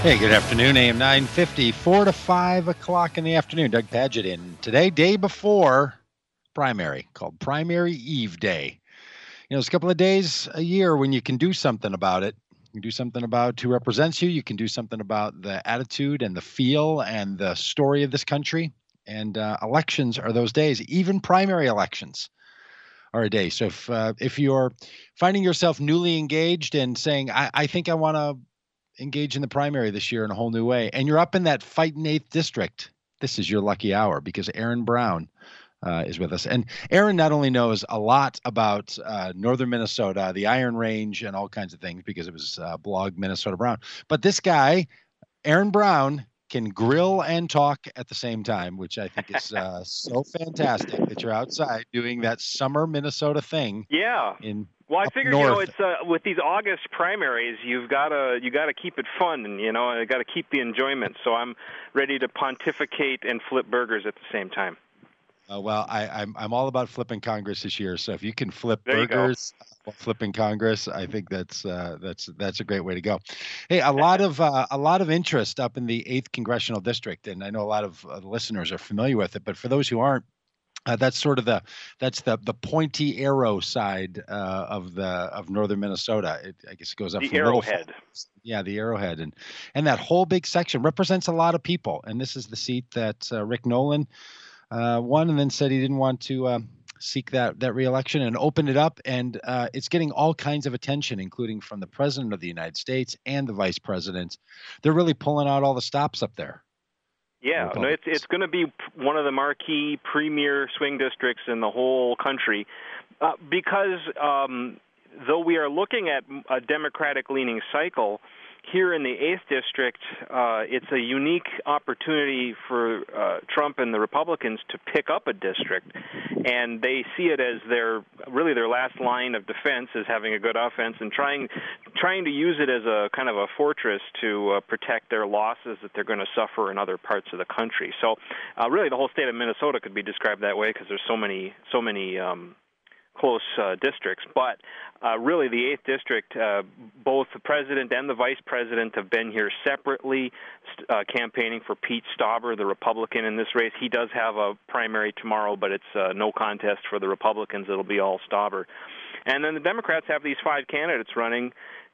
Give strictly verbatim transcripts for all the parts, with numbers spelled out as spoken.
Hey, good afternoon. A M nine fifty, four to five o'clock in the afternoon. Doug Paget in today, day before primary, called Primary Eve Day. You know, it's a couple of days a year when you can do something about it. You can do something about who represents you. You can do something about the attitude and the feel and the story of this country. And uh, elections are those days. Even primary elections are a day. So if uh, if you're finding yourself newly engaged and saying, "I, I think I want to engage in the primary this year in a whole new way," and you're up in that fighting eighth district, this is your lucky hour because Aaron Brown uh, is with us. And Aaron not only knows a lot about uh, northern Minnesota, the Iron Range, and all kinds of things because it was uh, blog Minnesota Brown, but this guy, Aaron Brown, can grill and talk at the same time, which I think is uh, so fantastic that you're outside doing that summer Minnesota thing Yeah. in Well, I up figured, you know, north. it's uh, with these August primaries, you've got to you got to keep it fun, and you know, I got to keep the enjoyment. So I'm ready to pontificate and flip burgers at the same time. Uh, well, I, I'm I'm all about flipping Congress this year. So if you can flip There you go. burgers while flipping Congress, I think that's uh, that's that's a great way to go. Hey, a lot of uh, a lot of interest up in the eighth congressional district, and I know a lot of uh, listeners are familiar with it. But for those who aren't, uh, that's sort of the that's the the pointy arrow side uh, of the of northern Minnesota. It, I guess it goes up The from Little Arrowhead. Falls. Yeah, the Arrowhead, and and that whole big section represents a lot of people. And this is the seat that uh, Rick Nolan uh, won, and then said he didn't want to um, seek that that reelection, and opened it up. And uh, it's getting all kinds of attention, including from the president of the United States and the vice president. They're really pulling out all the stops up there. Yeah, no, it's it's going to be one of the marquee premier swing districts in the whole country, uh, because um, though we are looking at a Democratic-leaning cycle, here in the eighth District, uh, it's a unique opportunity for uh, Trump and the Republicans to pick up a district, and they see it as their really their last line of defense is having a good offense and trying trying to use it as a kind of a fortress to uh, protect their losses that they're going to suffer in other parts of the country. So, uh, really, the whole state of Minnesota could be described that way because there's so many so many. Um, close uh, districts, but uh, really the eighth District, uh, both the president and the vice president have been here separately uh, campaigning for Pete Stauber, the Republican in this race. He does have a primary tomorrow, but it's uh, no contest for the Republicans. It'll be all Stauber. And then the Democrats have these five candidates running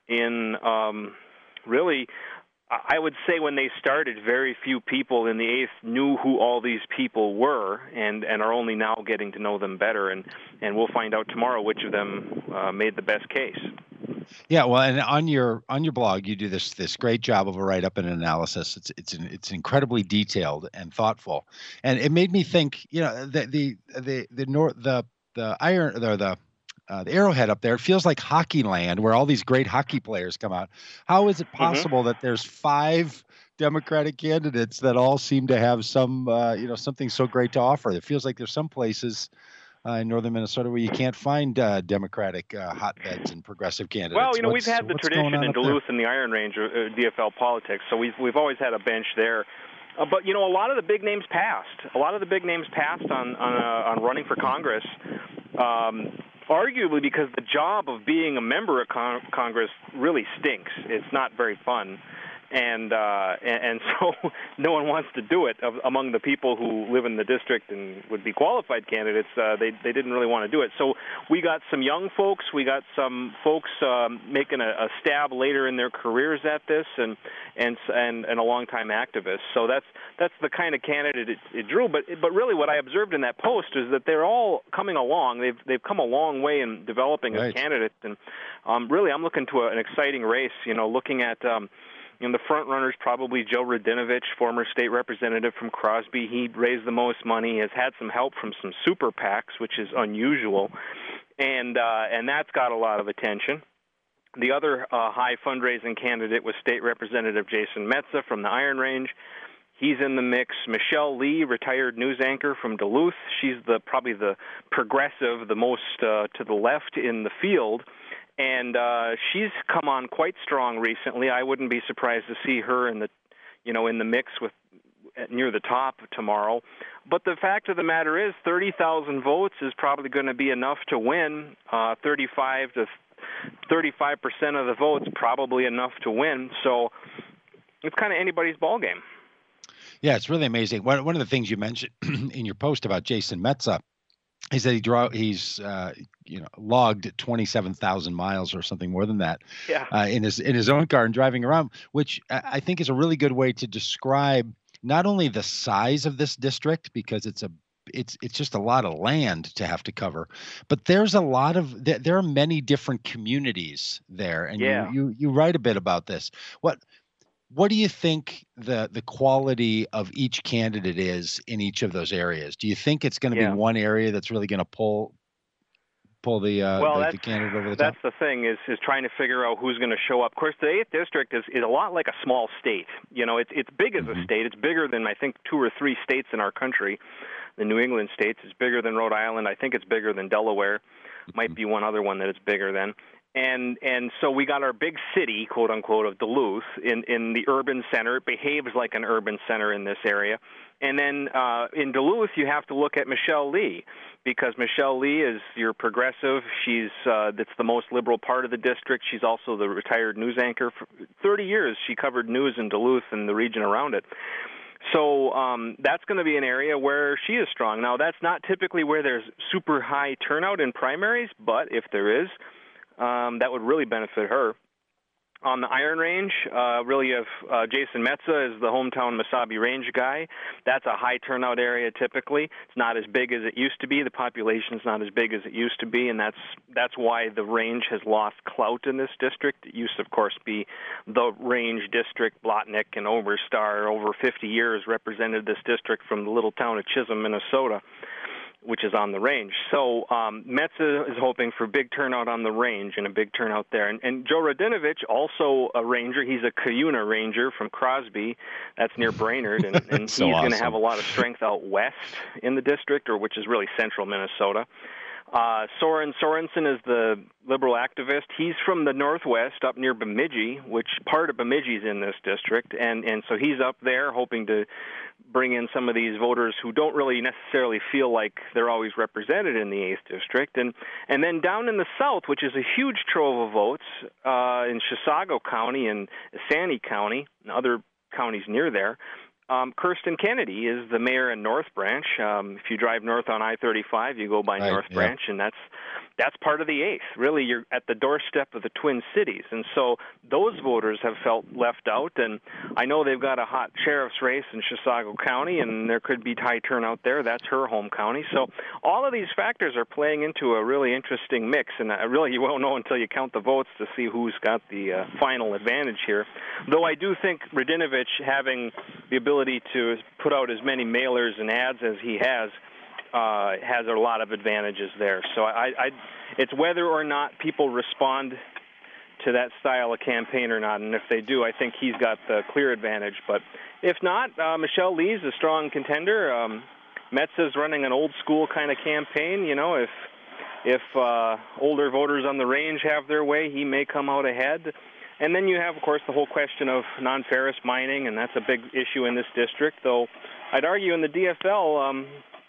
in um, really I would say when they started, very few people in the eighth knew who all these people were, and, and are only now getting to know them better. And, and we'll find out tomorrow which of them uh, made the best case. Yeah, well, and on your on your blog, you do this this great job of a write up and an analysis. It's it's an, it's incredibly detailed and thoughtful, and it made me think. You know, the the the the north the the iron or the uh, the Arrowhead up there. It feels like hockey land, where all these great hockey players come out. How is it possible Mm-hmm. that there's five Democratic candidates that all seem to have some uh, you know something so great to offer? It feels like there's some places uh, in northern Minnesota where you can't find uh, Democratic uh, hotbeds and progressive Well, candidates. you know, we've What's had the what's going tradition on in up there? Duluth and the Iron Range of uh, D F L politics, so we've we've always had a bench there. Uh, but you know, a lot of the big names passed. A lot of the big names passed on on, uh, on running for Congress. Um, arguably because the job of being a member of con- Congress really stinks. It's not very fun. And, uh, and and so no one wants to do it. Of, among the people who live in the district and would be qualified candidates, uh, they they didn't really want to do it. So we got some young folks, we got some folks um, making a, a stab later in their careers at this, and and and, and a longtime activist. So that's that's the kind of candidate it, it drew. But but really, what I observed in that post is that they're all coming along. They've they've come a long way in developing Right. as candidates, and um, really, I'm looking to a, an exciting race. You know, looking at um, And the front runner's probably Joe Radinovich, former state representative from Crosby. He raised the most money, has had some help from some super PACs, which is unusual, and uh, and that's got a lot of attention. The other uh, high fundraising candidate was State Representative Jason Metza from the Iron Range. He's in the mix. Michelle Lee, retired news anchor from Duluth. She's the probably the progressive, the most uh, to the left in the field. And uh, she's come on quite strong recently. I wouldn't be surprised to see her in the, you know, in the mix with near the top tomorrow. But the fact of the matter is, thirty thousand votes is probably going to be enough to win. Uh, thirty-five to thirty-five percent of the votes, probably enough to win. So it's kind of anybody's ball game. Yeah, it's really amazing. One one of the things you mentioned in your post about Jason Metza is that he draw he's uh, you know logged twenty-seven thousand miles or something more than that Yeah. uh, in his in his own car and driving around, which I I think is a really good way to describe not only the size of this district, because it's a it's it's just a lot of land to have to cover, but there's a lot of there, there are many different communities there, and you Yeah. you you write a bit about this. What what do you think the the quality of each candidate is in each of those areas? Do you think it's going to be Yeah. one area that's really going to pull pull the uh, Well, the, that's the candidate over the top? that's the thing is is trying to figure out who's going to show up. Of course, the eighth district is, is a lot like a small state. You know, it's it's big as Mm-hmm. a state. It's bigger than I think two or three states in our country. The New England states is bigger than Rhode Island. I think it's bigger than Delaware. Might be one other one that it's bigger than. And and so we got our big city, quote unquote, of Duluth in, in the urban center. It behaves like an urban center in this area. And then uh, in Duluth, you have to look at Michelle Lee, because Michelle Lee is your progressive. She's uh, that's the most liberal part of the district. She's also the retired news anchor. For thirty years, she covered news in Duluth and the region around it. So um, that's going to be an area where she is strong. Now, that's not typically where there's super high turnout in primaries, but if there is, um, that would really benefit her. On the Iron Range, uh, really, if uh, Jason Metza is the hometown Mesabi Range guy, that's a high turnout area typically. It's not as big as it used to be. The population's not as big as it used to be, and that's that's why the range has lost clout in this district. It used to, of course, be the Range district. Blotnick and Oberstar over fifty years represented this district from the little town of Chisholm, Minnesota, which is on the range. So um, Metza is hoping for big turnout on the range and a big turnout there. And, and Joe Radinovich, also a ranger, he's a Cuyuna ranger from Crosby, that's near Brainerd, and, and So he's going to awesome. have a lot of strength out west in the district, or which is really central Minnesota. Uh, Soren Sorensen is the liberal activist. He's from the northwest, up near Bemidji, which part of Bemidji is in this district, and, and so he's up there hoping to bring in some of these voters who don't really necessarily feel like they're always represented in the eighth district. And and then down in the south, which is a huge trove of votes, uh, in Chisago County and Saanich County and other counties near there, Um, Kirsten Kennedy is the mayor in North Branch. Um, if you drive north on I thirty-five, you go by Right, North yeah. Branch, and that's that's part of the eighth. Really, you're at the doorstep of the Twin Cities, and so those voters have felt left out. And I know they've got a hot sheriff's race in Chisago County, and there could be high turnout there. That's her home county. So all of these factors are playing into a really interesting mix, and I really you won't know until you count the votes to see who's got the uh, final advantage here. Though I do think Radinovich, having the ability to put out as many mailers and ads as he has, uh, has a lot of advantages there. So I, I, it's whether or not people respond to that style of campaign or not, and if they do, I think he's got the clear advantage. But if not, uh, Michelle Lee's a strong contender. Um, Metza's running an old-school kind of campaign. You know, if if uh, older voters on the range have their way, he may come out ahead. And then you have, of course, the whole question of non-ferrous mining, and that's a big issue in this district. Though I'd argue in the D F L, um,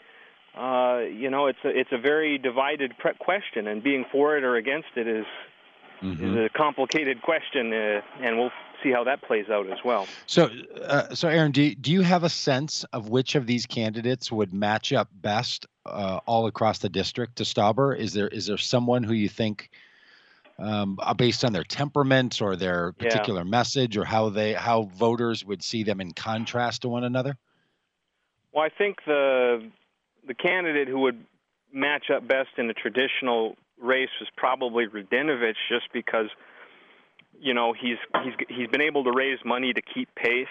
uh, you know, it's a, it's a very divided pre- question, and being for it or against it is Mm-hmm. is a complicated question, uh, and we'll see how that plays out as well. So, uh, so Aaron, do do you have a sense of which of these candidates would match up best uh, all across the district to Stauber? Is there is there someone who you think, um, uh, based on their temperament or their Yeah. particular message, or how they how voters would see them in contrast to one another? Well, I think the the candidate who would match up best in a traditional race was probably Radinovich, just because, you know, he's he's he's been able to raise money to keep pace.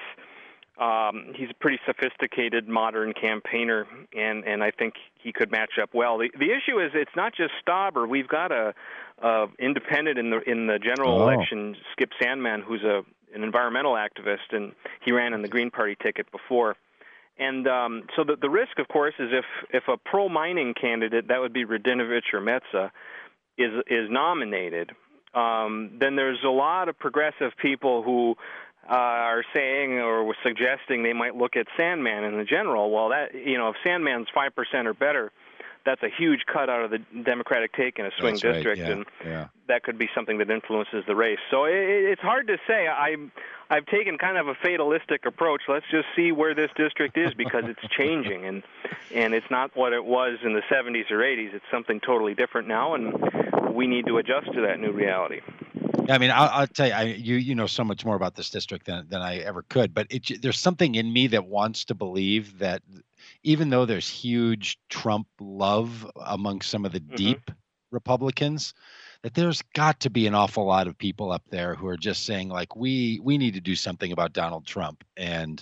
Um, he's a pretty sophisticated, modern campaigner, and, and I think he could match up well. The the issue is it's not just Stauber. We've got a, a independent in the in the general Oh. election, Skip Sandman, who's a an environmental activist, and he ran in the Green Party ticket before. And um, so the, the risk, of course, is if, if a pro-mining candidate, that would be Radinovich or Metza, is is nominated, um, then there's a lot of progressive people who uh, are saying or were suggesting they might look at Sandman in the general. Well, that you know, if Sandman's five percent or better, that's a huge cut out of the Democratic take in a swing That's right, district, yeah, and yeah. that could be something that influences the race. So it, it's hard to say. I, I've taken kind of a fatalistic approach. Let's just see where this district is because it's changing, and and it's not what it was in the seventies or eighties. It's something totally different now, and we need to adjust to that new reality. I mean, I'll, I'll tell you, I, you you know so much more about this district than than I ever could. But it, there's something in me that wants to believe that even though there's huge Trump love among some of the Mm-hmm. deep Republicans, that there's got to be an awful lot of people up there who are just saying like, we we need to do something about Donald Trump, and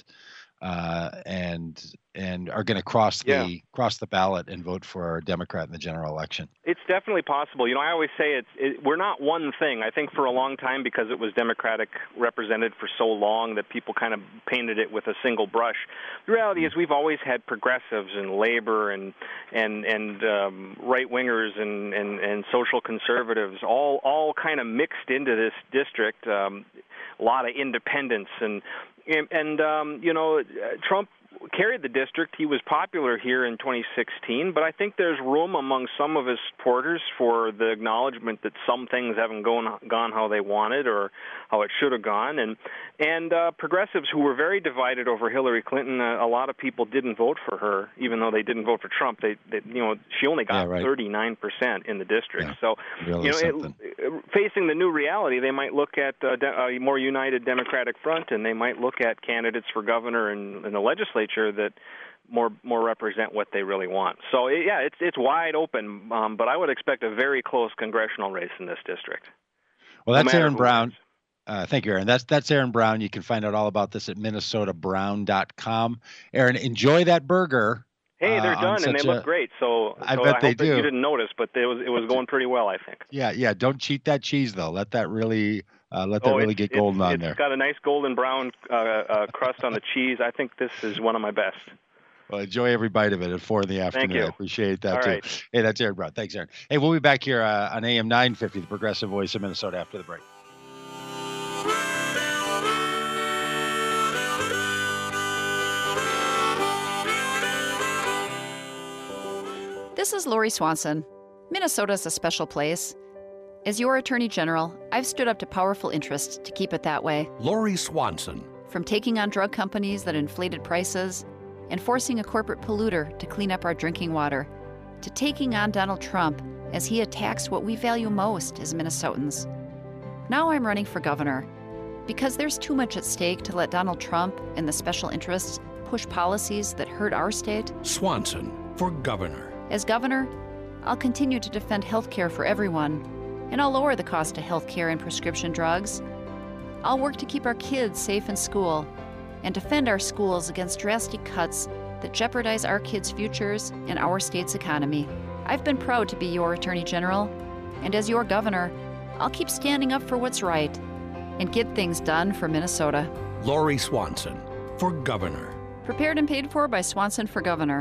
uh, and and are going to cross the Yeah. cross the ballot and vote for a Democrat in the general election. It's definitely possible. You know, I always say it's it, we're not one thing. I think for a long time, because it was Democratic represented for so long, that people kind of painted it with a single brush. The reality is, we've always had progressives and labor and and and um, right wingers and, and and social conservatives all all kind of mixed into this district. Um, a lot of independents and and, and um, you know, Trump carried the district. He was popular here in twenty sixteen, but I think there's room among some of his supporters for the acknowledgement that some things haven't gone gone how they wanted or how it should have gone. And and uh, progressives who were very divided over Hillary Clinton, uh, a lot of people didn't vote for her, even though they didn't vote for Trump. They, they you know, she only got Yeah, right. thirty-nine percent in the district. Yeah, so, really you know, something. it, facing the new reality, they might look at uh, de- a more united Democratic front, and they might look at candidates for governor and, and the legislature that more more represent what they really want. So yeah, it's it's wide open, um, but I would expect a very close congressional race in this district. Well, No that's matter Aaron who Brown. wins. Uh, thank you, Aaron. That's that's Aaron Brown. You can find out all about this at minnesota brown dot com. Aaron, enjoy that burger. Hey, they're uh, on done and they such look a- great. So I so bet I they hope that do. you didn't notice, but it was it was going pretty well, I think. Yeah, yeah. Don't cheat that cheese though. Let that really uh, let that Oh, really it's, get golden it's, on it's there. got a nice golden brown uh, uh, crust on the cheese. I think this is one of my best. Well, enjoy every bite of it at four in the afternoon. you. I appreciate that All too. right. Hey, that's Aaron Brown. Thanks, Aaron. Hey, we'll be back here uh, on A M nine fifty, the Progressive Voice of Minnesota, after the break. This is Lori Swanson. Minnesota's a special place. As your Attorney General, I've stood up to powerful interests to keep it that way. Lori Swanson. From taking on drug companies that inflated prices and forcing a corporate polluter to clean up our drinking water, to taking on Donald Trump as he attacks what we value most as Minnesotans. Now I'm running for governor because there's too much at stake to let Donald Trump and the special interests push policies that hurt our state. Swanson for governor. As governor, I'll continue to defend health care for everyone, and I'll lower the cost of health care and prescription drugs. I'll work to keep our kids safe in school and defend our schools against drastic cuts that jeopardize our kids' futures and our state's economy. I've been proud to be your Attorney General, and as your governor, I'll keep standing up for what's right and get things done for Minnesota. Lori Swanson for governor. Prepared and paid for by Swanson for Governor.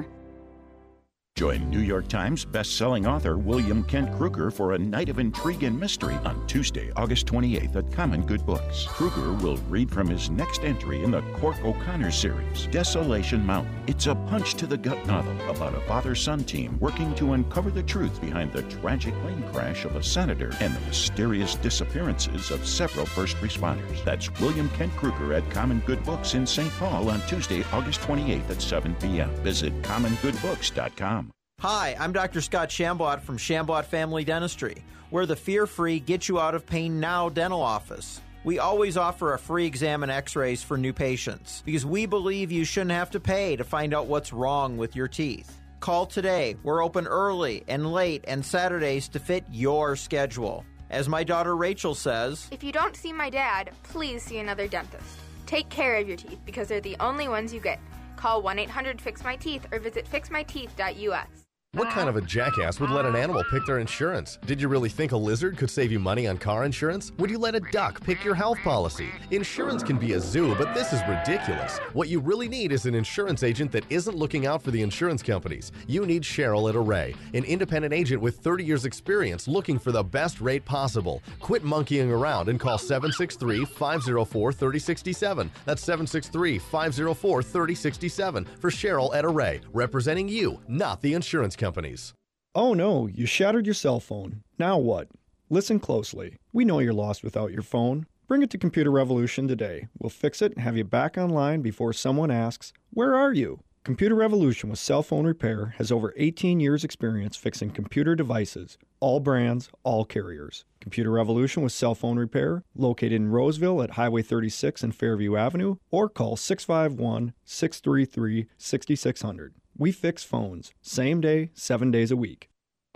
Join New York Times best-selling author William Kent Kruger for a night of intrigue and mystery on Tuesday, August twenty-eighth at Common Good Books. Kruger will read from his next entry in the Cork O'Connor series, Desolation Mountain. It's a punch-to-the-gut novel about a father-son team working to uncover the truth behind the tragic plane crash of a senator and the mysterious disappearances of several first responders. That's William Kent Kruger at Common Good Books in Saint Paul on Tuesday, August twenty-eighth at seven p.m. Visit common good books dot com. Hi, I'm Doctor Scott Shambot from Shambot Family Dentistry. We're the fear-free, get-you-out-of-pain-now dental office. We always offer a free exam and x-rays for new patients because we believe you shouldn't have to pay to find out what's wrong with your teeth. Call today. We're open early and late and Saturdays to fit your schedule. As my daughter Rachel says, if you don't see my dad, please see another dentist. Take care of your teeth because they're the only ones you get. Call one eight hundred fix my teeth or visit fix my teeth dot U S. What kind of a jackass would let an animal pick their insurance? Did you really think a lizard could save you money on car insurance? Would you let a duck pick your health policy? Insurance can be a zoo, but this is ridiculous. What you really need is an insurance agent that isn't looking out for the insurance companies. You need Cheryl at Array, an independent agent with thirty years experience looking for the best rate possible. Quit monkeying around and call seven six three, five zero four, three zero six seven. That's seven six three, five zero four, three zero six seven for Cheryl at Array, representing you, not the insurance companies. Oh no, you shattered your cell phone. Now what? Listen closely. We know you're lost without your phone. Bring it to Computer Revolution today. We'll fix it and have you back online before someone asks, "Where are you?" Computer Revolution with cell phone repair has over eighteen years experience fixing computer devices, all brands, all carriers. Computer Revolution with cell phone repair, located in Roseville at Highway thirty-six and Fairview Avenue, or call six five one, six three three, six six zero zero. We fix phones, same day, seven days a week.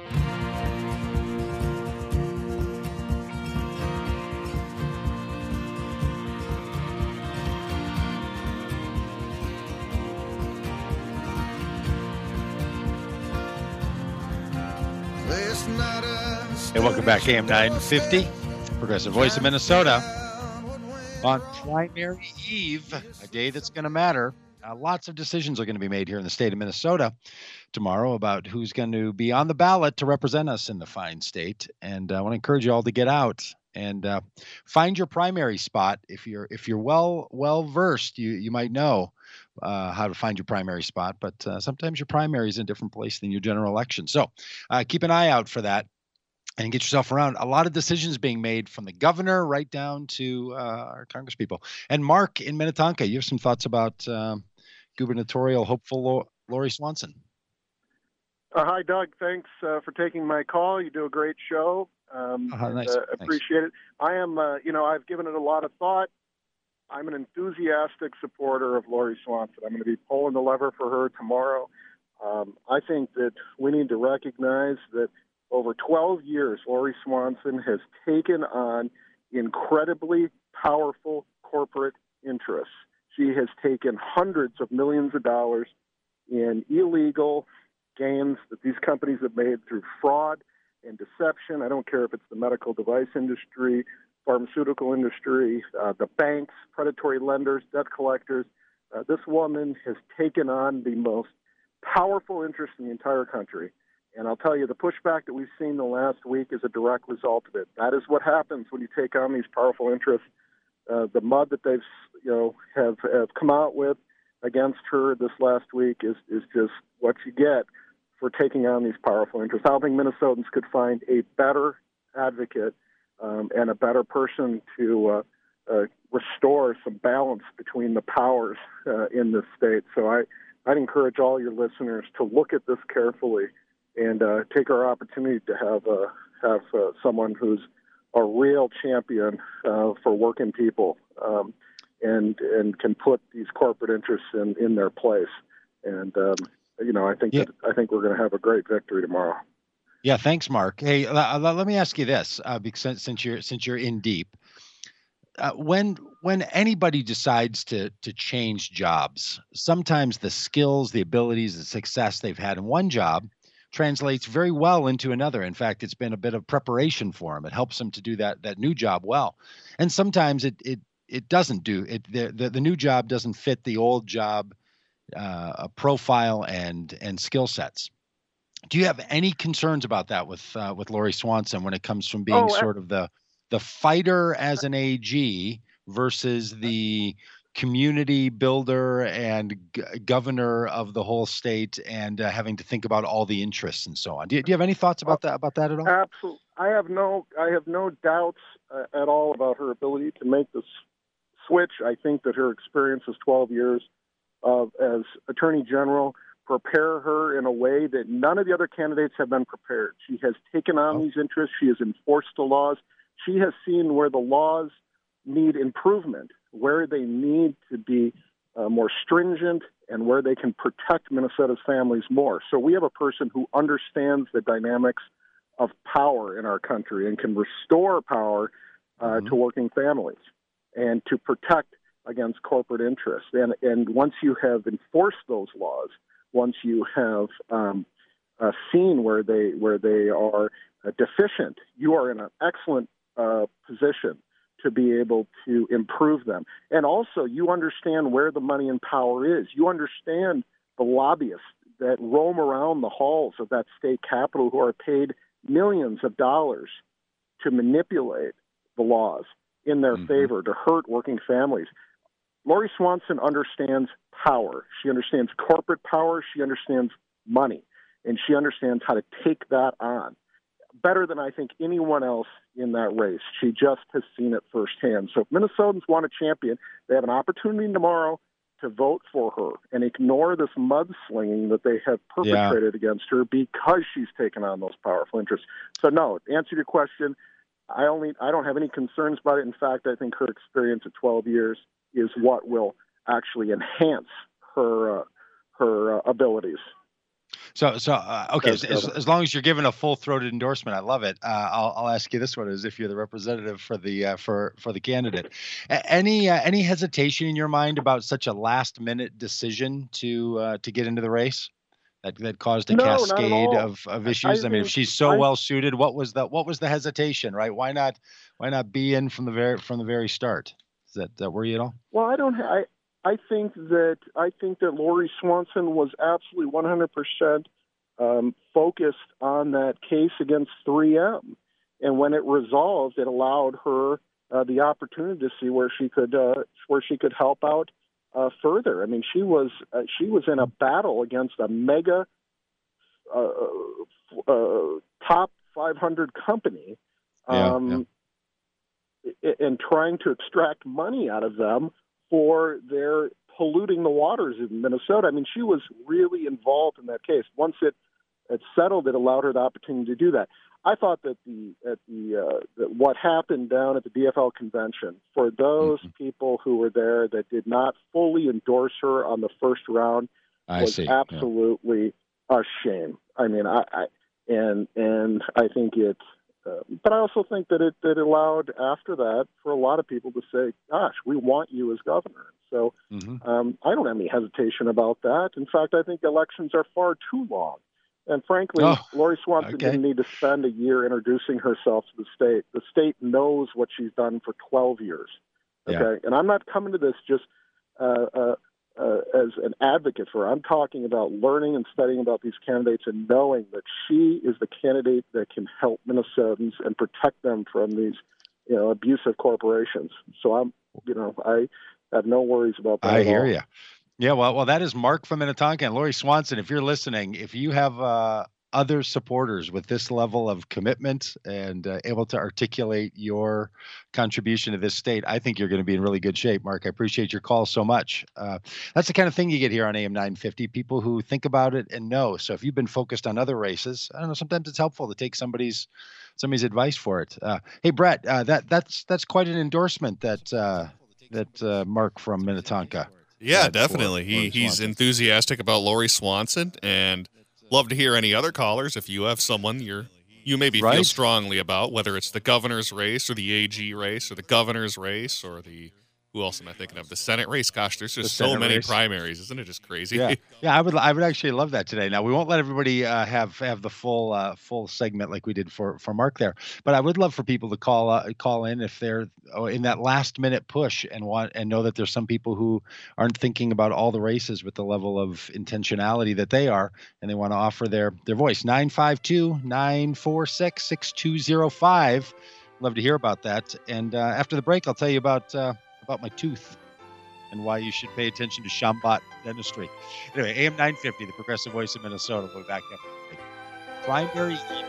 Hey, welcome back, A M nine fifty, Progressive Voice of Minnesota. On primary eve, a day that's going to matter. Uh, lots of decisions are going to be made here in the state of Minnesota tomorrow about who's going to be on the ballot to represent us in the fine state. And uh, I want to encourage you all to get out and uh, find your primary spot. If you're if you're well well versed, you you might know uh, how to find your primary spot. But uh, sometimes your primary is in a different place than your general election. So uh, keep an eye out for that. And get yourself around. A lot of decisions being made from the governor right down to uh, our congresspeople. And Mark in Minnetonka, you have some thoughts about um, gubernatorial hopeful Lori Swanson. Uh, hi, Doug. Thanks uh, for taking my call. You do a great show. Um, uh, nice. uh, appreciate it. I am, uh, you know, I've given it a lot of thought. I'm an enthusiastic supporter of Lori Swanson. I'm going to be pulling the lever for her tomorrow. Um, I think that we need to recognize that over twelve years, Lori Swanson has taken on incredibly powerful corporate interests. She has taken hundreds of millions of dollars in illegal gains that these companies have made through fraud and deception. I don't care if it's the medical device industry, pharmaceutical industry, uh, the banks, predatory lenders, debt collectors. Uh, this woman has taken on the most powerful interest in the entire country. And I'll tell you, the pushback that we've seen the last week is a direct result of it. That is what happens when you take on these powerful interests. Uh, the mud that they've, you know, have, have come out with against her this last week is, is just what you get for taking on these powerful interests. I don't think Minnesotans could find a better advocate um, and a better person to uh, uh, restore some balance between the powers uh, in this state. So I, I'd encourage all your listeners to look at this carefully and uh, take our opportunity to have uh, have uh, someone who's a real champion uh, for working people um, and and can put these corporate interests in, in their place. And um, you know, I think yeah. that, I think we're going to have a great victory tomorrow. Yeah, thanks, Mark. Hey, uh, let me ask you this, uh, because since you're since you're in deep, uh, when when anybody decides to to change jobs, sometimes the skills, the abilities, the success they've had in one job translates very well into another. In fact, it's been a bit of preparation for them. It helps them to do that that new job well. And sometimes it it it doesn't do it. The the, the new job doesn't fit the old job uh, profile and and skill sets. Do you have any concerns about that with uh, with Lori Swanson when it comes from being oh, sort of the the fighter as an A G versus the community builder and g- governor of the whole state, and uh, having to think about all the interests and so on? Do you, do you have any thoughts about that about that at all? Absolutely. I have no I have no doubts uh, at all about her ability to make this switch. I think that her experience as twelve years of as Attorney General prepare her in a way that none of the other candidates have been prepared. She has taken on oh. these interests. She has enforced the laws. She has seen where the laws need improvement, where they need to be uh, more stringent, and where they can protect Minnesota's families more. So we have a person who understands the dynamics of power in our country and can restore power uh, mm-hmm. to working families and to protect against corporate interests. And, and once you have enforced those laws, once you have um, uh, seen where they where they are uh, deficient, you are in an excellent uh, position to be able to improve them. And also, you understand where the money and power is. You understand the lobbyists that roam around the halls of that state capitol who are paid millions of dollars to manipulate the laws in their mm-hmm. favor, to hurt working families. Lori Swanson understands power. She understands corporate power. She understands money. and she understands how to take that on better than I think anyone else in that race. She just has seen it firsthand. So if Minnesotans want a champion, they have an opportunity tomorrow to vote for her and ignore this mudslinging that they have perpetrated yeah. against her because she's taken on those powerful interests. So no, to answer your question, I only I don't have any concerns about it. In fact, I think her experience at twelve years is what will actually enhance her uh, her uh, abilities. So, so uh, okay, as, as, as long as you're given a full-throated endorsement, I love it. Uh, I'll, I'll ask you this one: as if you're the representative for the uh, for for the candidate, a- any uh, any hesitation in your mind about such a last-minute decision to uh, to get into the race that that caused a no, cascade of, of issues? I, I mean, think, if she's so I, well suited, what was the what was the hesitation? Right? Why not why not be in from the very from the very start? Does that, that worry you at all? Well, I don't. I I think that I think that Lori Swanson was absolutely one hundred percent um, focused on that case against three M, and when it resolved, it allowed her uh, the opportunity to see where she could uh, where she could help out uh, further. I mean, she was uh, she was in a battle against a mega uh, uh, top five hundred company, um, yeah, yeah. and trying to extract money out of them for their polluting the waters in Minnesota. I mean, she was really involved in that case. Once it, it settled, it allowed her the opportunity to do that. I thought that the at the uh, that what happened down at the D F L convention, for those mm-hmm. people who were there that did not fully endorse her on the first round, I was see. absolutely yeah. a shame. I mean, I, I and and I think it. Uh, but I also think that it that it allowed after that for a lot of people to say, "Gosh, we want you as governor." So mm-hmm. um, I don't have any hesitation about that. In fact, I think elections are far too long. And frankly, oh, Lori Swanson okay. didn't need to spend a year introducing herself to the state. The state knows what she's done for twelve years. Okay, yeah. and I'm not coming to this just uh, uh, uh, as an advocate for her. I'm talking about learning and studying about these candidates and knowing that she is the candidate that can help Minnesotans and protect them from these, you know, abusive corporations. So I'm, you know, I have no worries about that. I at hear all. you. Yeah, well, well, that is Mark from Minnetonka and Lori Swanson. If you're listening, if you have uh, other supporters with this level of commitment and uh, able to articulate your contribution to this state, I think you're going to be in really good shape, Mark. I appreciate your call so much. Uh, that's the kind of thing you get here on A M nine fifty, people who think about it and know. So if you've been focused on other races, I don't know, sometimes it's helpful to take somebody's somebody's advice for it. Uh, hey, Brett, uh, that that's that's quite an endorsement that uh, that uh, Mark from Minnetonka. Yeah, definitely. He he's enthusiastic about Lori Swanson, and love to hear any other callers if you have someone you're you maybe right. feel strongly about, whether it's the governor's race or the A G race or the governor's race or the who else am I thinking of? The Senate race. Gosh, there's just the so Senate many race. primaries, isn't it? Just crazy. Yeah, yeah. I would I would actually love that today. Now we won't let everybody uh, have have the full uh, full segment like we did for for Mark there, but I would love for people to call uh, call in if they're in that last minute push and want and know that there's some people who aren't thinking about all the races with the level of intentionality that they are, and they want to offer their their voice. nine five two, nine four six, six two zero five. Love to hear about that. And uh, after the break, I'll tell you about uh, about my tooth and why you should pay attention to Shambhat Dentistry. Anyway, A M nine fifty, the progressive voice of Minnesota. We'll be back after the break. Primary Eve.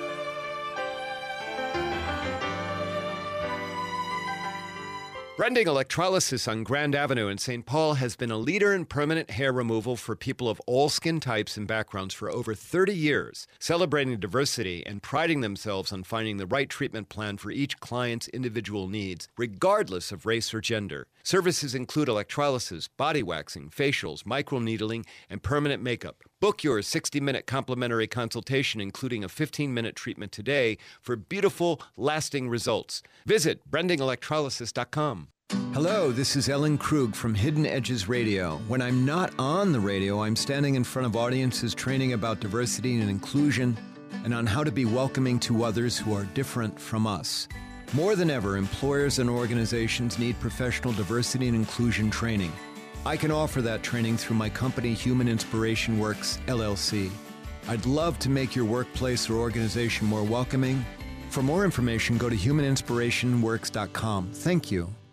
Brending Electrolysis on Grand Avenue in Saint Paul has been a leader in permanent hair removal for people of all skin types and backgrounds for over thirty years, celebrating diversity and priding themselves on finding the right treatment plan for each client's individual needs, regardless of race or gender. Services include electrolysis, body waxing, facials, microneedling, and permanent makeup. Book your sixty-minute complimentary consultation, including a fifteen-minute treatment today for beautiful, lasting results. Visit brending electrolysis dot com. Hello, this is Ellen Krug from Hidden Edges Radio. When I'm not on the radio, I'm standing in front of audiences training about diversity and inclusion and on how to be welcoming to others who are different from us. More than ever, employers and organizations need professional diversity and inclusion training. I can offer that training through my company, Human Inspiration Works, L L C. I'd love to make your workplace or organization more welcoming. For more information, go to human inspiration works dot com. Thank you.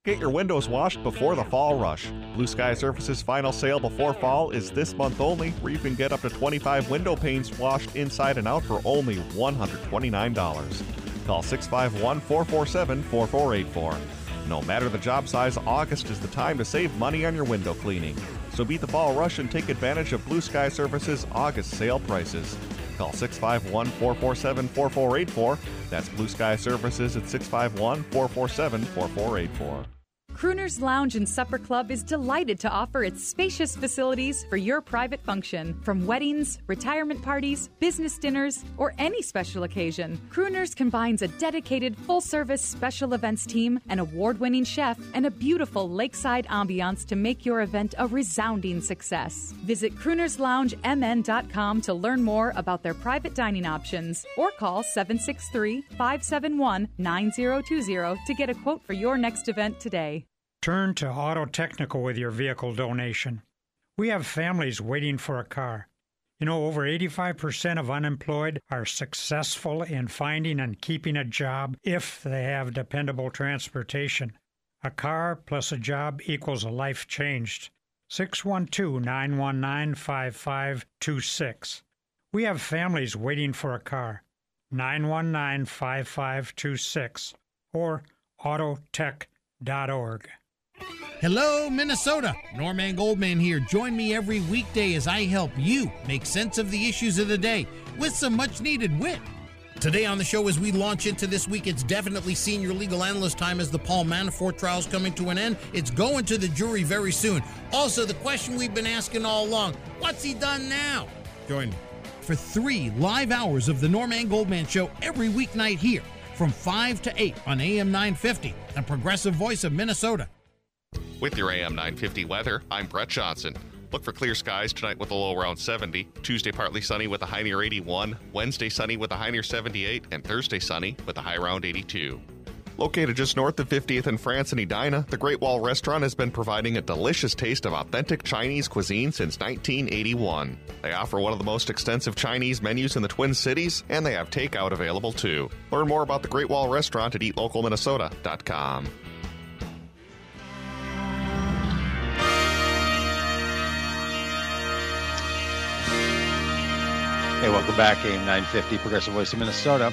Get your windows washed before the fall rush. Blue Sky Surface's final sale before fall is this month only, where you can get up to twenty-five window panes washed inside and out for only one hundred twenty-nine dollars. Call six five one, four four seven, four four eight four. No matter the job size, August is the time to save money on your window cleaning. So beat the fall rush and take advantage of Blue Sky Surface's August sale prices. Call six five one, four four seven, four four eight four. That's Blue Sky Services at six five one, four four seven, four four eight four. Crooners Lounge and Supper Club is delighted to offer its spacious facilities for your private function. From weddings, retirement parties, business dinners, or any special occasion, Crooners combines a dedicated full-service special events team, an award-winning chef, and a beautiful lakeside ambiance to make your event a resounding success. Visit crooners lounge m n dot com to learn more about their private dining options, or call seven six three, five seven one, nine zero two zero to get a quote for your next event today. Turn to Auto Technical with your vehicle donation. We have families waiting for a car. You know, over eighty-five percent of unemployed are successful in finding and keeping a job if they have dependable transportation. A car plus a job equals a life changed. six one two, nine one nine, five five two six. We have families waiting for a car. nine one nine, five five two six or autotech dot org. Hello, Minnesota. Norman Goldman here. Join me every weekday as I help you make sense of the issues of the day with some much-needed wit. Today on the show, as we launch into this week, it's definitely senior legal analyst time as the Paul Manafort trial's coming to an end. It's going to the jury very soon. Also, the question we've been asking all along, what's he done now? Join me for three live hours of the Norman Goldman Show every weeknight here from five to eight on A M nine fifty, the progressive voice of Minnesota. With your A M nine fifty weather, I'm Brett Johnson. Look for clear skies tonight with a low around seventy. Tuesday partly sunny with a high near eighty-one. Wednesday sunny with a high near seventy-eight. And Thursday sunny with a high around eighty-two. Located just north of fiftieth and France in Edina, the Great Wall Restaurant has been providing a delicious taste of authentic Chinese cuisine since nineteen eighty-one. They offer one of the most extensive Chinese menus in the Twin Cities, and they have takeout available too. Learn more about the Great Wall Restaurant at eat local minnesota dot com. Hey, welcome back. A M nine fifty, Progressive Voice of Minnesota.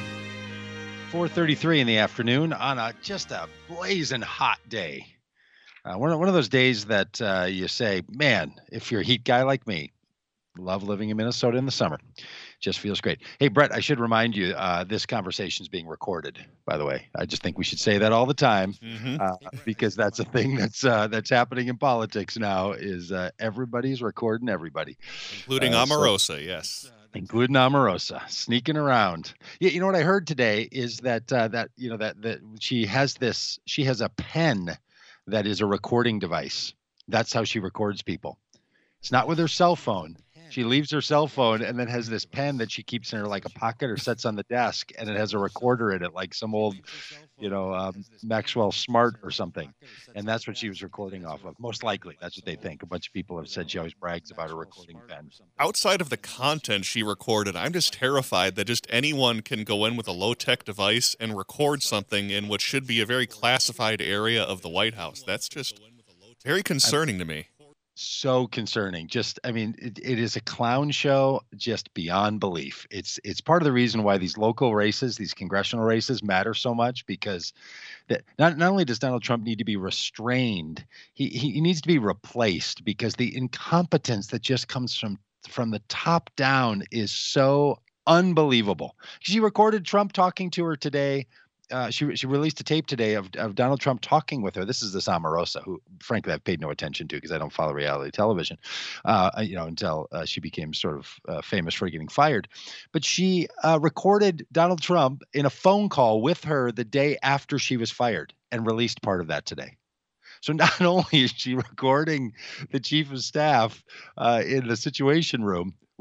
four thirty-three in the afternoon on a just a blazing hot day. Uh, one, of, one of those days that uh, you say, man, if you're a heat guy like me, love living in Minnesota in the summer. Just feels great. Hey, Brett, I should remind you, uh, this conversation is being recorded, by the way. I just think we should say that all the time, mm-hmm. uh, because that's a thing that's uh, that's happening in politics now is uh, everybody's recording everybody. Including uh, Omarosa, so, yes. Including Omarosa, sneaking around. Yeah, you know what I heard today is that uh, that you know that that she has this. She has a pen that is a recording device. That's how she records people. It's not with her cell phone. She leaves her cell phone and then has this pen that she keeps in her like a pocket or sets on the desk, and it has a recorder in it, like some old, you know, um, Maxwell Smart or something. And that's what she was recording off of. Most likely, that's what they think. A bunch of people have said she always brags about her recording pen. Outside of the content she recorded, I'm just terrified that just anyone can go in with a low-tech device and record something in what should be a very classified area of the White House. That's just very concerning to me. So concerning. Just, I mean, it, it is a clown show just beyond belief. It's it's part of the reason why these local races, these congressional races matter so much, because that not, not only does Donald Trump need to be restrained, he, he needs to be replaced, because the incompetence that just comes from from the top down is so unbelievable. She recorded Trump talking to her today. Uh, she she released a tape today of, of Donald Trump talking with her. This is this Omarosa, who, frankly, I've paid no attention to because I don't follow reality television, uh, you know, until uh, she became sort of uh, famous for getting fired. But she uh, recorded Donald Trump in a phone call with her the day after she was fired and released part of that today. So not only is she recording the chief of staff uh, in the Situation Room, which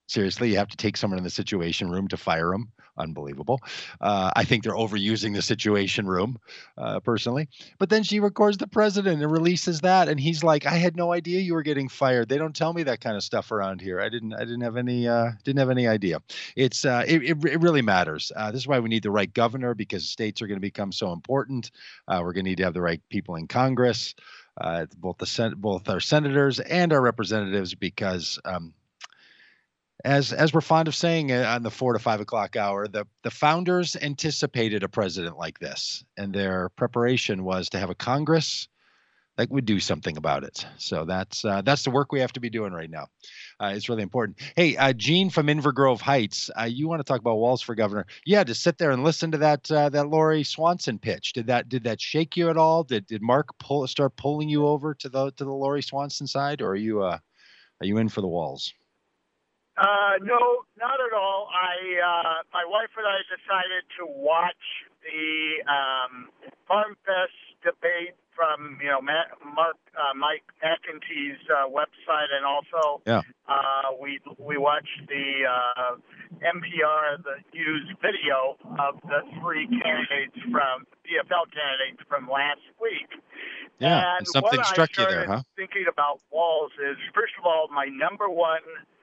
Seriously, you have to take someone in the Situation Room to fire them. Unbelievable. Uh, I think they're overusing the Situation Room, uh, personally. But then she records the president and releases that, and he's like, "I had no idea you were getting fired. They don't tell me that kind of stuff around here. I didn't. I didn't have any. Uh, didn't have any idea." It's. Uh, it, it. It really matters. Uh, this is why we need the right governor, because states are going to become so important. Uh, we're going to need to have the right people in Congress, uh, both the sen- both our senators and our representatives, because. Um, As as we're fond of saying on the four to five o'clock hour, the, the founders anticipated a president like this, and their preparation was to have a Congress that would do something about it. So that's uh, that's the work we have to be doing right now. Uh, it's really important. Hey, uh, Gene from Inver Grove Heights, uh, you want to talk about Walz for governor? Yeah, to sit there and listen to that uh, that Lori Swanson pitch. Did that did that shake you at all? Did did Mark pull start pulling you over to the to the Lori Swanson side, or are you uh, are you in for the Walz? Uh, no, not at all. I, uh, my wife and I decided to watch the um, Farm Fest debate from, you know, Matt, Mark, uh, Mike McEntee's uh, website, and also yeah. uh, we we watched the uh, N P R the used video of the three candidates from D F L candidates from last week. Yeah, and something what struck I you there, huh? Thinking about Walz is, first of all, my number one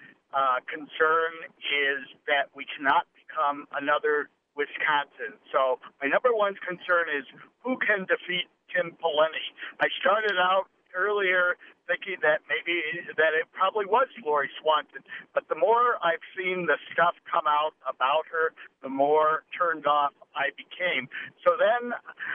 Uh, concern is that we cannot become another Wisconsin. So my number one concern is who can defeat Tim Pawlenty. I started out earlier thinking that maybe that it probably was Lori Swanson, but the more I've seen the stuff come out about her, the more turned off I became. So then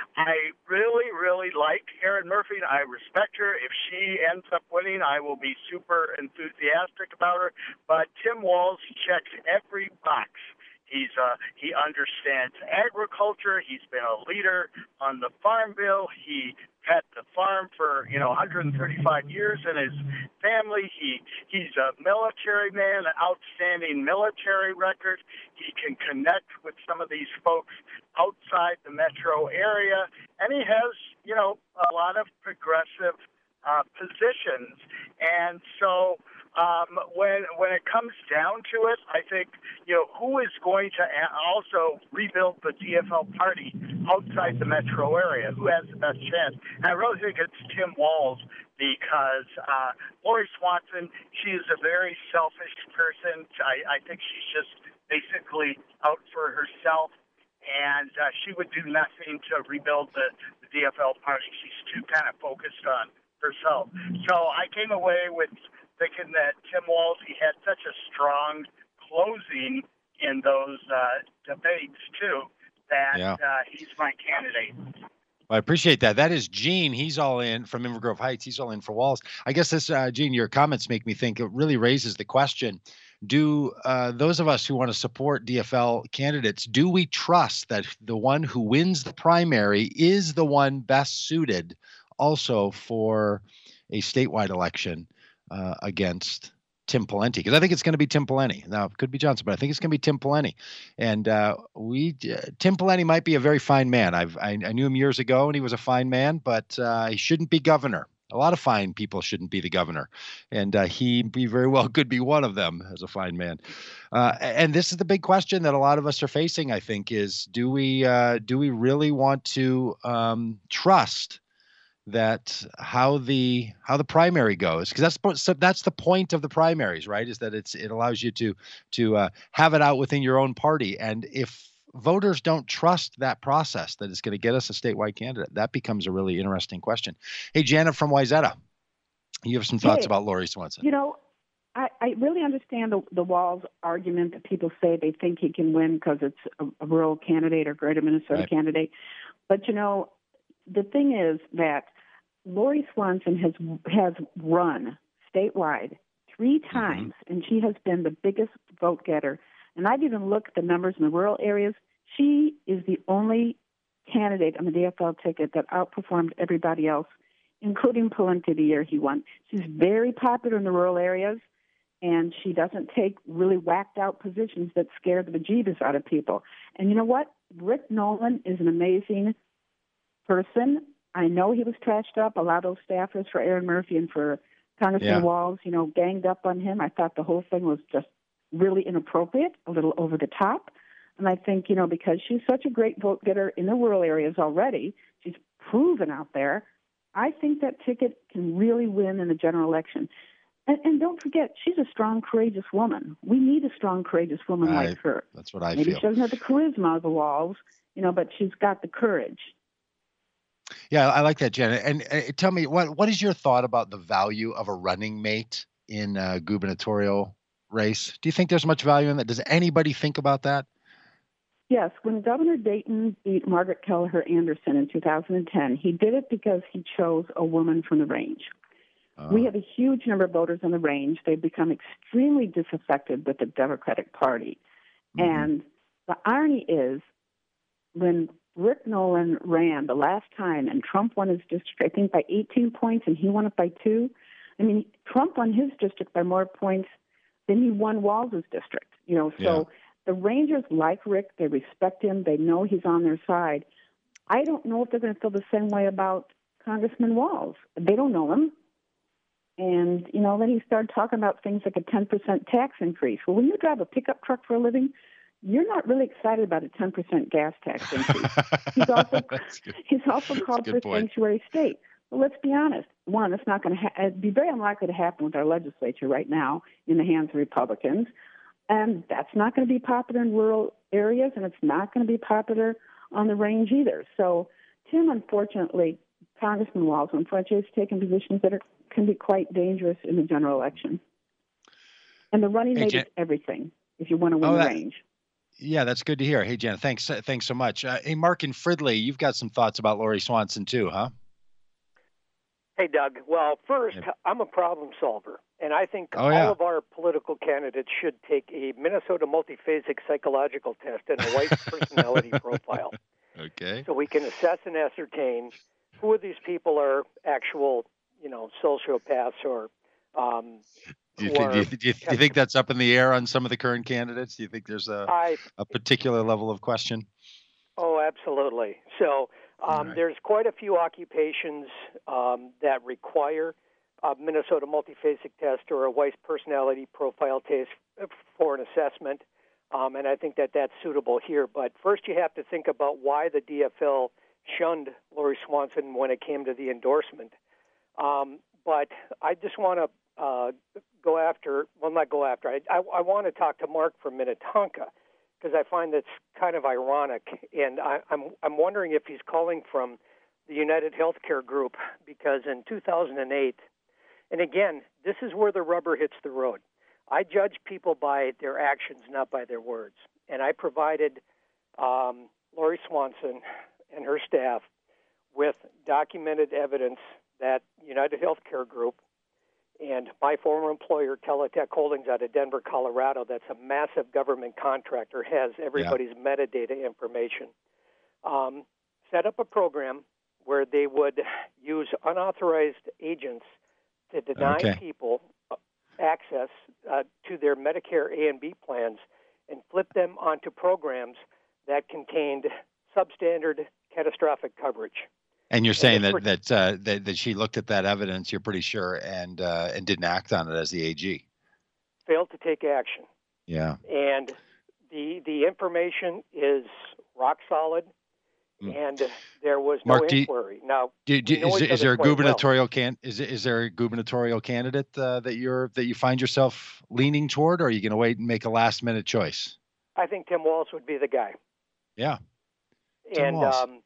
I really, really like Erin Murphy. I respect her. If she ends up winning, I will be super enthusiastic about her. But Tim Walz checks every box. He's uh, he understands agriculture. He's been a leader on the Farm Bill. He had the farm for, you know, one hundred thirty-five years in his family. He he's a military man, an outstanding military record. He can connect with some of these folks outside the metro area, and he has, you know, a lot of progressive uh, positions. And so um, when when it comes down to it, I think, you know, who is going to also rebuild the D F L party outside the metro area? Who has the best chance? And I really think it's Tim Walz, because uh, Lori Swanson, she is a very selfish person. I, I think she's just basically out for herself, and uh, she would do nothing to rebuild the, the D F L party. She's too kind of focused on herself. So I came away with thinking that Tim Walz, he had such a strong closing in those uh, debates, too, that Yeah. uh, he's my candidate. Well, I appreciate that. That is Gene. He's all in from Inver Grove Heights. He's all in for Walz. I guess this, uh, Gene, your comments make me think it really raises the question. Do uh, those of us who want to support D F L candidates, do we trust that the one who wins the primary is the one best suited also for a statewide election uh, against Tim Pawlenty? Because I think it's going to be Tim Pawlenty. Now, it could be Johnson, but I think it's going to be Tim Pawlenty. And uh, we, uh, Tim Pawlenty might be a very fine man. I've I, I knew him years ago, and he was a fine man, but uh, he shouldn't be governor. A lot of fine people shouldn't be the governor, and uh, he be very well could be one of them as a fine man. Uh, and this is the big question that a lot of us are facing, I think, is do we uh, do we really want to um, trust that how the how the primary goes, because that's so that's the point of the primaries, right? Is that it's it allows you to to uh, have it out within your own party, and if voters don't trust that process that is going to get us a statewide candidate, that becomes a really interesting question. Hey, Janet from Wayzata, you have some thoughts Hey, about Lori Swanson? You know, I, I really understand the, the Walz argument that people say they think he can win because it's a, a rural candidate or greater Minnesota Right. candidate. But, you know, the thing is that Lori Swanson has has run statewide three times, and she has been the biggest vote getter. And I've even looked at the numbers in the rural areas. She is the only candidate on the D F L ticket that outperformed everybody else, including Pawlenty the year he won. She's very popular in the rural areas, and she doesn't take really whacked out positions that scare the bejeebus out of people. And you know what? Rick Nolan is an amazing person. I know he was trashed up. A lot of those staffers for Erin Murphy and for Congressman Yeah. Walz, you know, ganged up on him. I thought the whole thing was just really inappropriate, a little over the top. And I think, you know, because she's such a great vote getter in the rural areas already, she's proven out there, I think that ticket can really win in the general election. And, and don't forget, she's a strong, courageous woman. We need a strong, courageous woman I, like her. That's what I Maybe feel. she doesn't have the charisma of the Walls, you know, but she's got the courage. Yeah, I like that, Janet. And uh, tell me, what what is your thought about the value of a running mate in a gubernatorial race? Do you think there's much value in that? Does anybody think about that? Yes, when Governor Dayton beat Margaret Kelleher Anderson in two thousand ten, he did it because he chose a woman from the range. Uh, we have a huge number of voters on the range. They've become extremely disaffected with the Democratic Party. Mm-hmm. And the irony is, when Rick Nolan ran the last time and Trump won his district, I think by eighteen points, and he won it by two. I mean, Trump won his district by more points than he won Walz's district. You know, so yeah. The Rangers like Rick. They respect him. They know he's on their side. I don't know if they're going to feel the same way about Congressman Walz. They don't know him. And, you know, then he started talking about things like a ten percent tax increase. Well, when you drive a pickup truck for a living, you're not really excited about a ten percent gas tax increase. he's also he's also called for a sanctuary state. Well, let's be honest. One, it's not going to ha- it'd be very unlikely to happen with our legislature right now in the hands of Republicans. And that's not going to be popular in rural areas, and it's not going to be popular on the range either. So Tim, unfortunately, Congressman Walz, unfortunately, has taken positions that are, can be quite dangerous in the general election. And the running mate hey, Jan- is everything if you want to win oh, the that, range. Yeah, that's good to hear. Hey, Janet, thanks, uh, thanks so much. Uh, hey, Mark and Fridley, you've got some thoughts about Lori Swanson too, huh? Hey, Doug. Well, first, yeah. I'm a problem solver, and I think oh, yeah. all of our political candidates should take a Minnesota multiphasic psychological test and a white personality profile. Okay. So we can assess and ascertain who of these people are actual, you know, sociopaths or. Um, do, you think, do, you, do, you, do you think that's up in the air on some of the current candidates? Do you think there's a I, a particular level of question? Oh, absolutely. So. Um, right. There's quite a few occupations um, that require a Minnesota multiphasic test or a Weiss personality profile test for an assessment, um, and I think that that's suitable here. But first you have to think about why the D F L shunned Lori Swanson when it came to the endorsement. Um, but I just want to uh, go after, well, not go after, I, I, I want to talk to Mark from Minnetonka, because I find that's kind of ironic, and I, I'm I'm wondering if he's calling from the United Healthcare Group, because in two thousand eight, and again, this is where the rubber hits the road. I judge people by their actions, not by their words, and I provided um, Lori Swanson and her staff with documented evidence that United Healthcare Group and my former employer, Teletech Holdings out of Denver, Colorado, that's a massive government contractor, has everybody's yeah. metadata information, um, set up a program where they would use unauthorized agents to deny okay. people access uh, to their Medicare A and B plans and flip them onto programs that contained substandard catastrophic coverage. And you're saying that that, uh, that that she looked at that evidence, you're pretty sure, and uh, and didn't act on it as the A G. Failed to take action. Yeah. And the the information is rock solid, mm. and there was no Mark, inquiry. You, now, do, do, is, is there a gubernatorial well. can is is there a gubernatorial candidate uh, that you're that you find yourself leaning toward, or are you going to wait and make a last minute choice? I think Tim Walz would be the guy. Yeah. Tim and. Walz. Um,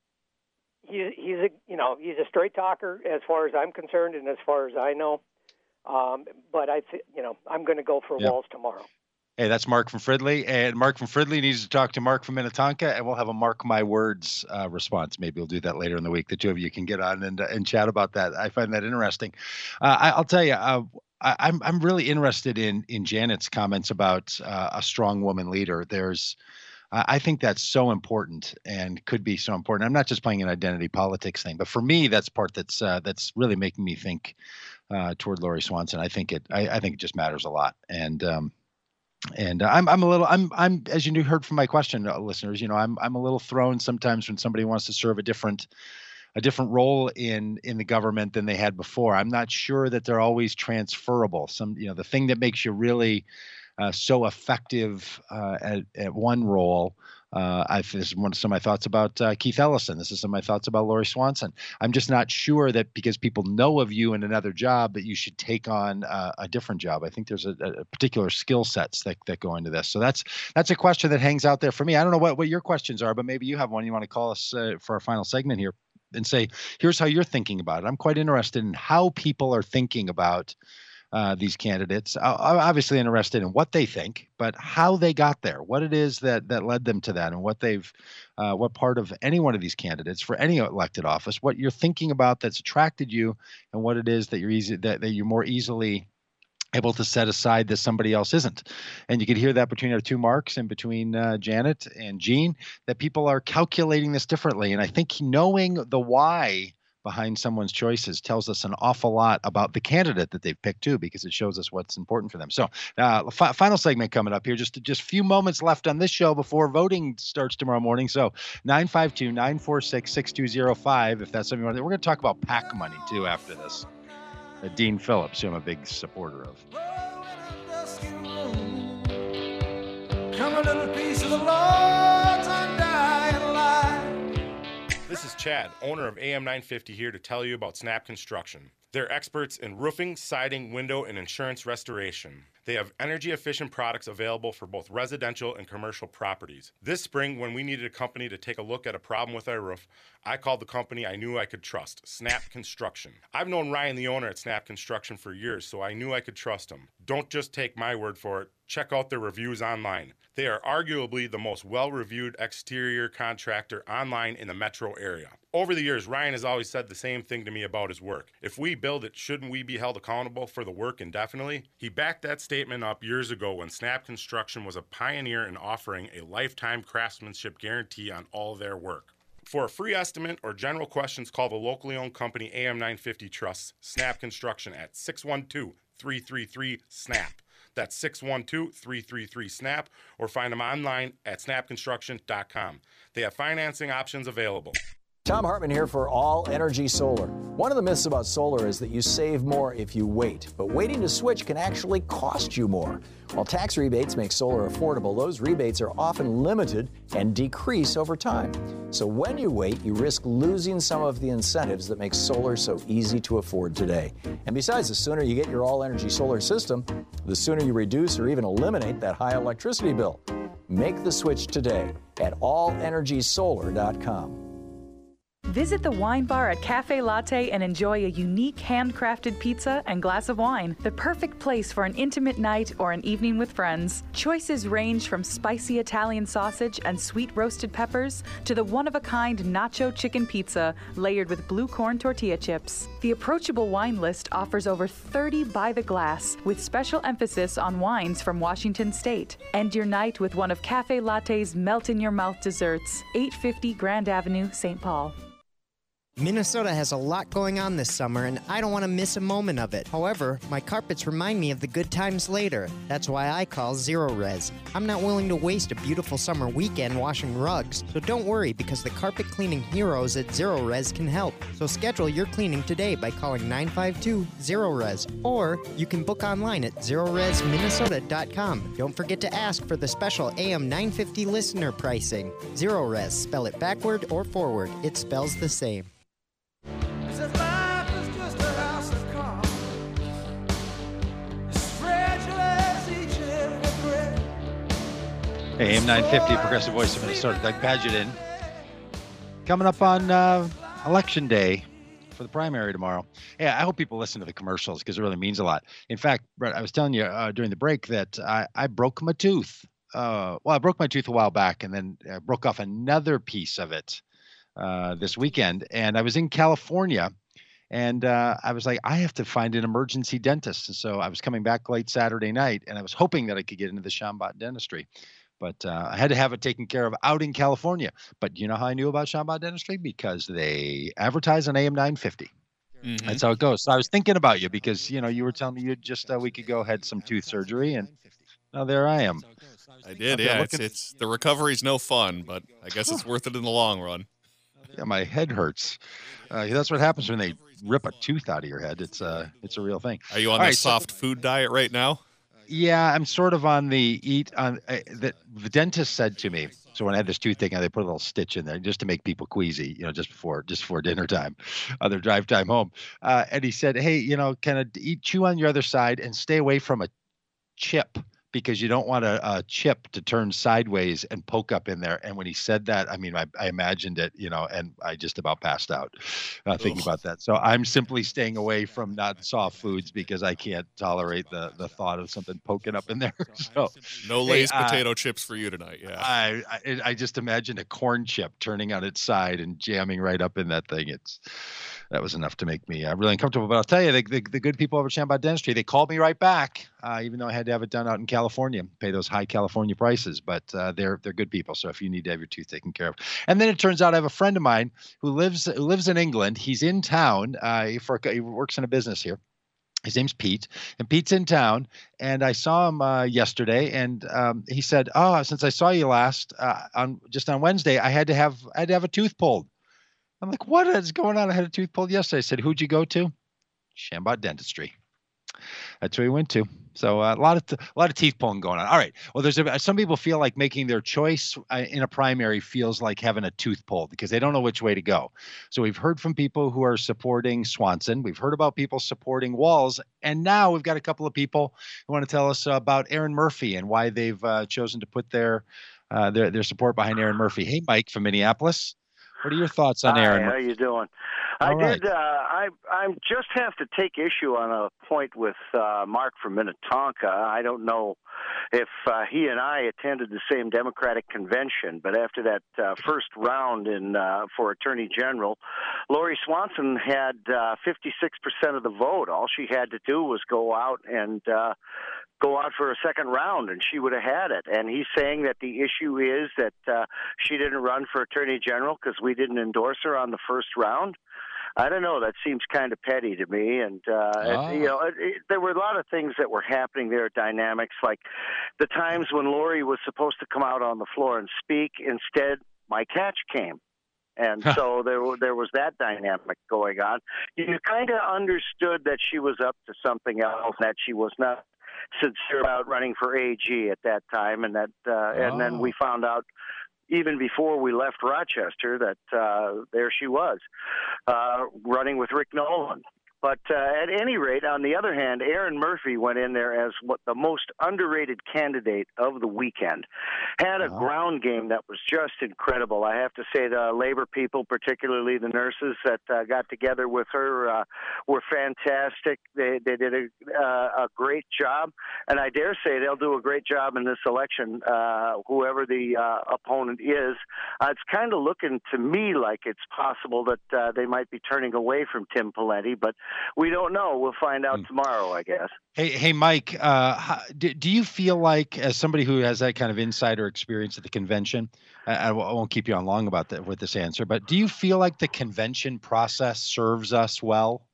He's he's a you know he's a straight talker as far as I'm concerned and as far as I know, um, but I th- you know I'm going to go for yep. Walz tomorrow. Hey, that's Mark from Fridley, and Mark from Fridley needs to talk to Mark from Minnetonka, and we'll have a Mark My Words uh, response. Maybe we'll do that later in the week. The two of you can get on and uh, and chat about that. I find that interesting. Uh, I, I'll tell you, uh, I, I'm I'm really interested in in Janet's comments about uh, a strong woman leader. There's I think that's so important and could be so important. I'm not just playing an identity politics thing, but for me, that's part that's uh, that's really making me think uh, toward Lori Swanson. I think it I, I think it just matters a lot. And um, and I'm I'm a little I'm I'm as you heard from my question, uh, listeners, you know, I'm I'm a little thrown sometimes when somebody wants to serve a different a different role in in the government than they had before. I'm not sure that they're always transferable. Some you know the thing that makes you really uh, so effective uh, at, at one role. Uh, I, this is one of some of my thoughts about uh, Keith Ellison. This is some of my thoughts about Lori Swanson. I'm just not sure that because people know of you in another job that you should take on uh, a different job. I think there's a, a particular skill sets that, that go into this. So that's that's a question that hangs out there for me. I don't know what, what your questions are, but maybe you have one you want to call us uh, for our final segment here and say, here's how you're thinking about it. I'm quite interested in how people are thinking about Uh, these candidates. I'm obviously interested in what they think, but how they got there, what it is that that led them to that, and what they've, uh, what part of any one of these candidates for any elected office, what you're thinking about that's attracted you, and what it is that you're easy that, that you're more easily able to set aside that somebody else isn't. And you could hear that between our two marks and between uh, Janet and Jean, that people are calculating this differently. And I think knowing the why behind someone's choices tells us an awful lot about the candidate that they've picked too, because it shows us what's important for them. So uh, fi- final segment coming up here, just just a few moments left on this show before voting starts tomorrow morning. So nine five two, nine four six, six two zero five, if that's something you want to, we're going to talk about PAC money too after this. Uh, Dean Phillips, who I'm a big supporter of. Come a little piece of the Lord's undying light. This is Chad, owner of A M nine fifty, here to tell you about Snap Construction. They're experts in roofing, siding, window, and insurance restoration. They have energy-efficient products available for both residential and commercial properties. This spring, when we needed a company to take a look at a problem with our roof, I called the company I knew I could trust, Snap Construction. I've known Ryan, the owner at Snap Construction, for years, so I knew I could trust him. Don't just take my word for it. Check out their reviews online. They are arguably the most well-reviewed exterior contractor online in the metro area. Over the years, Ryan has always said the same thing to me about his work. If we build it, shouldn't we be held accountable for the work indefinitely? He backed that statement up years ago when Snap Construction was a pioneer in offering a lifetime craftsmanship guarantee on all their work. For a free estimate or general questions, call the locally owned company A M nine fifty Trust, Snap Construction at six one two, three three three, SNAP. That's six one two, three three three, SNAP, or find them online at snap construction dot com. They have financing options available. Tom Hartman here for All Energy Solar. One of the myths about solar is that you save more if you wait, but waiting to switch can actually cost you more. While tax rebates make solar affordable, those rebates are often limited and decrease over time. So when you wait, you risk losing some of the incentives that make solar so easy to afford today. And besides, the sooner you get your All Energy Solar system, the sooner you reduce or even eliminate that high electricity bill. Make the switch today at all energy solar dot com. Visit the wine bar at Cafe Latte and enjoy a unique handcrafted pizza and glass of wine. The perfect place for an intimate night or an evening with friends. Choices range from spicy Italian sausage and sweet roasted peppers to the one-of-a-kind nacho chicken pizza layered with blue corn tortilla chips. The approachable wine list offers over thirty by the glass with special emphasis on wines from Washington State. End your night with one of Cafe Latte's melt-in-your-mouth desserts. eight fifty Grand Avenue, Saint Paul. Minnesota has a lot going on this summer, and I don't want to miss a moment of it. However, my carpets remind me of the good times later. That's why I call Zero Res. I'm not willing to waste a beautiful summer weekend washing rugs, so don't worry, because the carpet cleaning heroes at Zero Res can help. So schedule your cleaning today by calling nine five two, zero res, or you can book online at zero res minnesota dot com. Don't forget to ask for the special A M nine fifty listener pricing. Zero Res, spell it backward or forward. It spells the same. A M nine fifty, Progressive Voice of Minnesota. Doug Paget. Coming up on uh, Election Day for the primary tomorrow. Yeah, I hope people listen to the commercials because it really means a lot. In fact, Brett, I was telling you uh, during the break that I, I broke my tooth. Uh, well, I broke my tooth a while back and then I broke off another piece of it uh, this weekend. And I was in California. And uh, I was like, I have to find an emergency dentist. And so I was coming back late Saturday night, and I was hoping that I could get into the Shambot Dentistry. But uh, I had to have it taken care of out in California. But you know how I knew about Shambot Dentistry? Because they advertise on A M nine fifty. Mm-hmm. That's how it goes. So I was thinking about you because, you know, you were telling me you just a week ago had some tooth surgery, and now there I am. I did, yeah. It's, it's the recovery's no fun, but I guess it's worth it in the long run. Yeah, my head hurts. Uh, that's what happens when they rip a tooth out of your head. It's uh, it's a real thing. Are you on All the right, soft so, food diet right now? Yeah, I'm sort of on the eat on uh, the the dentist said to me. So when I had this toothache, they put a little stitch in there just to make people queasy, you know, just before just before dinner time, on their drive time home. Uh, and he said, "Hey, you know, kind of eat chew on your other side and stay away from a chip because you don't want a, a chip to turn sideways and poke up in there." And when he said that, I mean, I, I imagined it, you know, and I just about passed out uh, thinking Ugh. about that. So I'm simply staying away from not soft foods because I can't tolerate the the thought of something poking up in there. So No hey, Lay's uh, potato chips for you tonight. Yeah. I, I I just imagined a corn chip turning on its side and jamming right up in that thing. It's that was enough to make me uh, really uncomfortable. But I'll tell you, the, the, the good people over at Shambot Dentistry, they called me right back, uh, even though I had to have it done out in California, pay those high California prices. But uh, they're they're good people. So if you need to have your tooth taken care of, and then it turns out I have a friend of mine who lives who lives in England. He's in town. Uh, for he works in a business here. His name's Pete, and Pete's in town. And I saw him uh, yesterday, and um, he said, "Oh, since I saw you last uh, on just on Wednesday, I had to have I had to have a tooth pulled." I'm like, "What is going on? I had a tooth pulled yesterday." I said, "Who'd you go to?" Shambot Dentistry. That's where we went to. So uh, a lot of t- a lot of teeth pulling going on. All right. Well, there's a, some people feel like making their choice uh, in a primary feels like having a tooth pulled because they don't know which way to go. So we've heard from people who are supporting Swanson. We've heard about people supporting Walls, and now we've got a couple of people who want to tell us about Erin Murphy and why they've uh, chosen to put their uh, their their support behind Erin Murphy. Hey, Mike from Minneapolis. What are your thoughts on Hi, Erin? how you doing? All I right. did. Uh, I I just have to take issue on a point with uh, Mark from Minnetonka. I don't know if uh, he and I attended the same Democratic convention, but after that uh, first round in uh, for Attorney General, Lori Swanson had uh, fifty-six percent of the vote. All she had to do was go out and uh, go out for a second round, and she would have had it. And he's saying that the issue is that uh, she didn't run for Attorney General because we didn't endorse her on the first round. I don't know. That seems kind of petty to me. And, uh, Ah. it, you know, it, it, there were a lot of things that were happening there, dynamics, like the times when Lori was supposed to come out on the floor and speak. Instead, Mike Hatch came. And so there, there was that dynamic going on. You kind of understood that she was up to something else, that she was not sincere about running for A G at that time, and that, uh, and then we found out even before we left Rochester that uh, there she was uh, running with Rick Nolan. But uh, at any rate, on the other hand, Erin Murphy went in there as what the most underrated candidate of the weekend. Had a ground game that was just incredible. I have to say the labor people, particularly the nurses that uh, got together with her, uh, were fantastic. They they did a, uh, a great job, and I dare say they'll do a great job in this election, uh, whoever the uh, opponent is. Uh, it's kind of looking to me like it's possible that uh, they might be turning away from Tim Pawlenty, but we don't know. We'll find out tomorrow, I guess. Hey, hey, Mike. Uh, how, do, do you feel like, as somebody who has that kind of insider experience at the convention, I, I won't keep you on long about that with this answer, but do you feel like the convention process serves us well?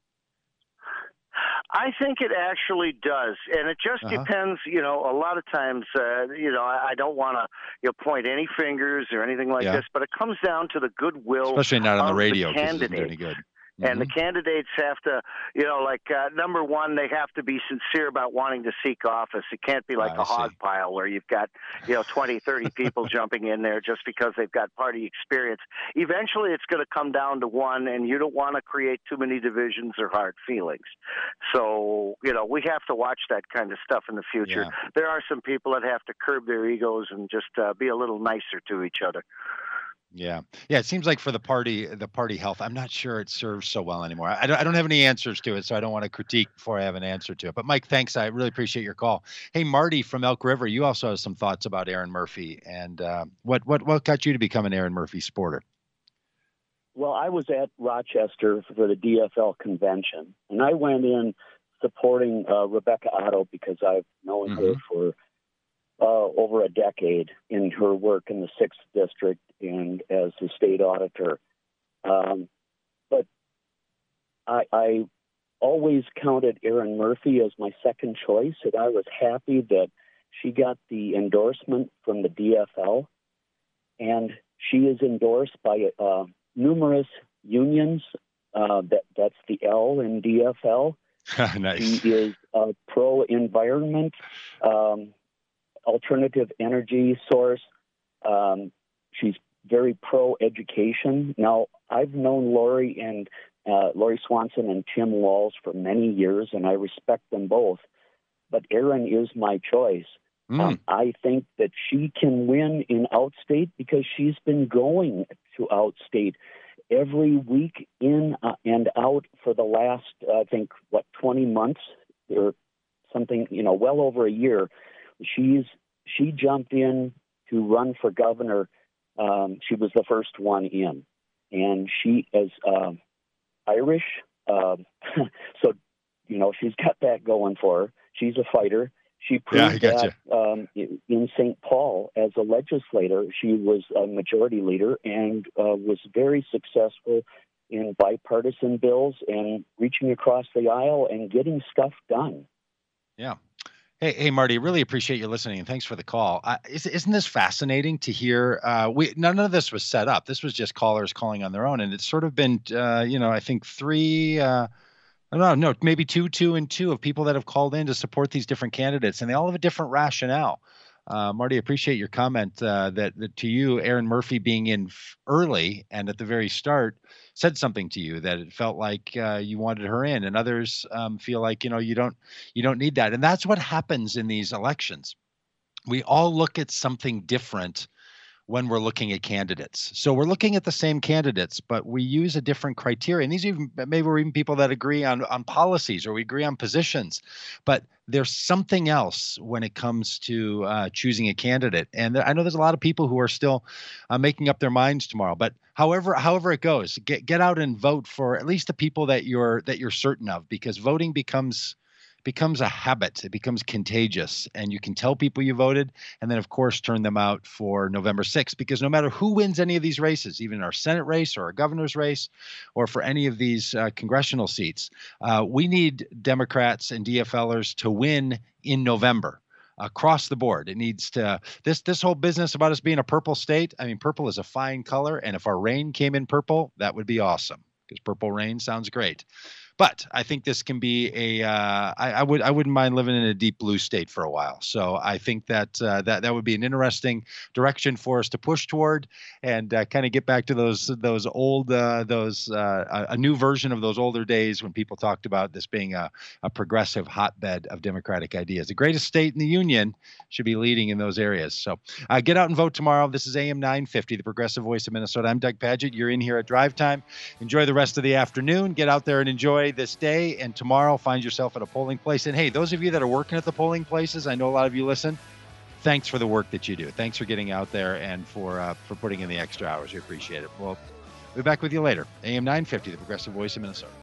I think it actually does, and it just Uh-huh. depends. You know, a lot of times, uh, you know, I, I don't want to you know, point any fingers or anything like Yeah. this, but it comes down to the goodwill, Especially not on the of radio the because it doesn't do candidate. any good. And the Mhm. candidates have to, you know, like uh, number one, they have to be sincere about wanting to seek office. It can't be like I a hog pile where you've got, you know, twenty, thirty people jumping in there just because they've got party experience. Eventually, it's going to come down to one, and you don't want to create too many divisions or hard feelings. So, you know, we have to watch that kind of stuff in the future. Yeah. There are some people that have to curb their egos and just uh, be a little nicer to each other. Yeah. Yeah. It seems like for the party, the party health, I'm not sure it serves so well anymore. I don't, I don't have any answers to it, so I don't want to critique before I have an answer to it. But Mike, thanks. I really appreciate your call. Hey, Marty from Elk River, you also have some thoughts about Erin Murphy. And uh, what, what, what got you to become an Erin Murphy supporter? Well, I was at Rochester for the D F L convention, and I went in supporting uh, Rebecca Otto because I've known her for uh, over a decade in her work in the sixth District and as the state auditor. Um, but I, I always counted Erin Murphy as my second choice, and I was happy that she got the endorsement from the D F L, and she is endorsed by uh, numerous unions. Uh, that that's the L in D F L, Nice. She is a pro-environment, um, alternative energy source. Um, she's very pro-education. Now, I've known Lori and uh, Lori Swanson and Tim Walz for many years, and I respect them both. But Erin is my choice. Mm. Um, I think that she can win in outstate because she's been going to outstate every week in uh, and out for the last, uh, I think, what, twenty months or something, you know, well over a year. She's she jumped in to run for governor. Um, she was the first one in, and she is uh, Irish, uh, so you know she's got that going for her. She's a fighter. She proved yeah, that um, in Saint Paul as a legislator. She was a majority leader and uh, was very successful in bipartisan bills and reaching across the aisle and getting stuff done. Yeah. Hey, hey, Marty, really appreciate you listening, and thanks for the call. Uh, isn't this fascinating to hear? Uh, we none of this was set up. This was just callers calling on their own, and it's sort of been, uh, you know, I think three. Uh, I don't know, no, maybe two, two, and two of people that have called in to support these different candidates, and they all have a different rationale. Uh, Marty, appreciate your comment uh, that, that to you, Erin Murphy being in f- early and at the very start said something to you that it felt like uh, you wanted her in, and others um, feel like you know you don't you don't need that, and that's what happens in these elections. We all look at something different when we're looking at candidates. So we're looking at the same candidates, but we use a different criteria. And these even maybe we're even people that agree on, on policies or we agree on positions, but there's something else when it comes to uh, choosing a candidate. And there, I know there's a lot of people who are still uh, making up their minds tomorrow, but however, however it goes, get, get out and vote for at least the people that you're, that you're certain of, because voting becomes becomes a habit. It becomes contagious, and you can tell people you voted, and then of course turn them out for November sixth, because no matter who wins any of these races, even our Senate race or our governor's race, or for any of these uh, congressional seats, uh, we need Democrats and D F Lers to win in November. Across the board, it needs to, this this whole business about us being a purple state, I mean, purple is a fine color, and if our rain came in purple, that would be awesome, because purple rain sounds great. But I think this can be a. Uh, I, I would. I wouldn't mind living in a deep blue state for a while. So I think that uh, that that would be an interesting direction for us to push toward, and uh, kind of get back to those those old uh, those uh, a new version of those older days when people talked about this being a, a progressive hotbed of democratic ideas. The greatest state in the union should be leading in those areas. So uh, get out and vote tomorrow. This is A M nine fifty, the Progressive Voice of Minnesota. I'm Doug Padgett. You're in here at Drive Time. Enjoy the rest of the afternoon. Get out there and enjoy this day, and tomorrow find yourself at a polling place. And hey, those of you that are working at the polling places, I know a lot of you listen, thanks for the work that you do. Thanks for getting out there and for uh, for putting in the extra hours. We appreciate it. We'll be back with you later. A M nine fifty, the Progressive Voice of Minnesota.